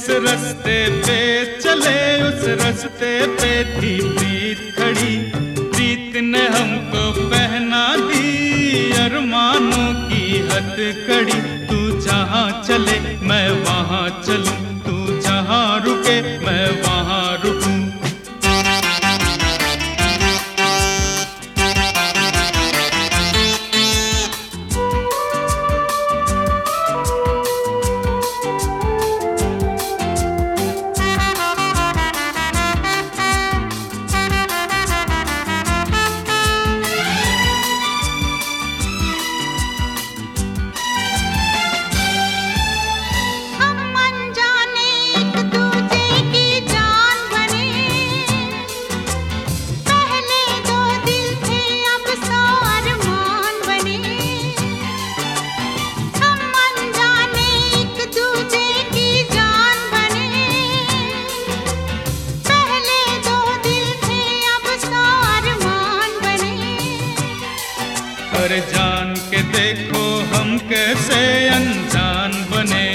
जिस रास्ते पे चले उस रास्ते पे थी प्रीत खड़ी। प्रीत ने हमको पहना दी अरमानों की हथकड़ी। तू जहाँ चले मैं वहाँ चलूं, तू जहाँ रुके मैं वहाँ रुकूं। अरे जान के देखो हम कैसे अनजान बने।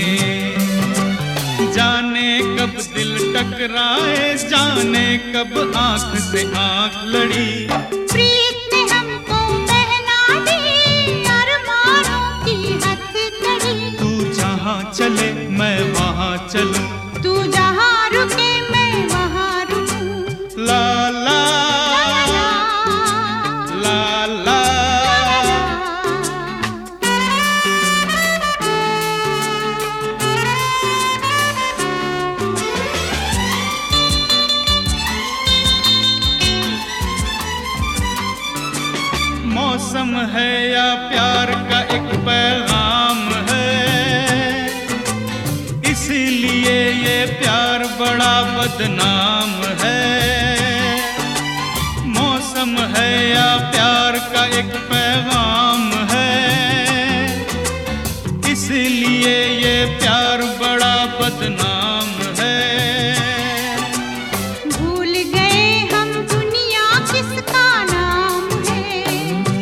जाने कब दिल टकराए, जाने कब आंख से आंख लड़ी। प्रीत ने हमको पहना दी अरमानों की हथकड़ी। तू जहाँ चले मैं वहाँ चलूं, तू जहाँ रुके मैं वहाँ रुकूं। ला ला ला ला। मौसम है या प्यार का एक पैगाम है, इसीलिए ये प्यार बड़ा बदनाम है। मौसम है या प्यार का एक पैगाम है, इसीलिए ये प्यार बड़ा बदनाम है। भूल गए हम दुनिया किसका नाम है,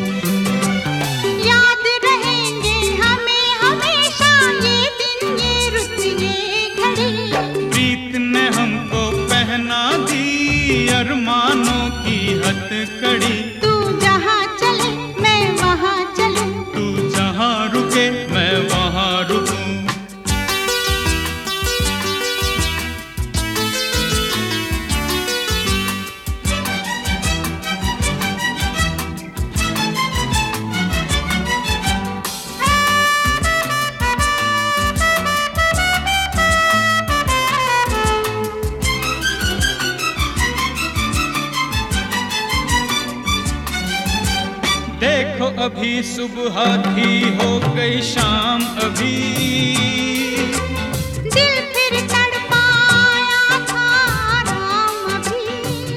याद रहेंगे हमें हमेशा ये दिन ये रुत ये घड़ी। प्रीत ने हमको पहना दी अरमानों की हथकड़ी। तू जहाँ चले मैं वहाँ चलूं, तू जहाँ रुके मैं वहाँ रुकूं। देखो अभी सुबह थी हो गई शाम अभी, दिल फिर तड़पाया था राम अभी।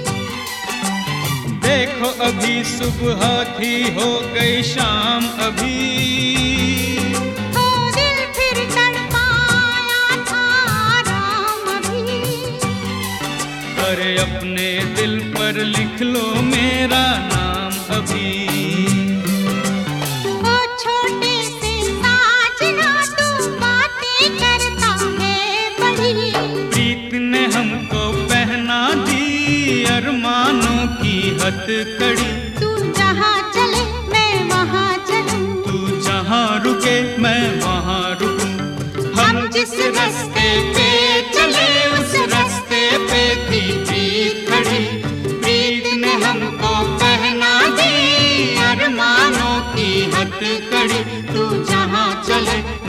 देखो अभी सुबह थी हो गई शाम अभी। तो दिल फिर तड़पाया था राम अभी। अरे अपने दिल पर लिख लो मेरा नाम अभी। छोटे से साजना तू बातें करता है बड़ी। प्रीत ने हमको पहना दी अरमानों की हथकड़ी। तू जहाँ चले मैं वहाँ चलूं, तू जहाँ रुके मैं वहाँ रुकूं। हम जिस रास्ते पे चले उस रास्ते पे थी प्रीत खड़ी। प्रीत ने हमको पहना दी अरमानों की हथकड़ी। तू जहाँ चले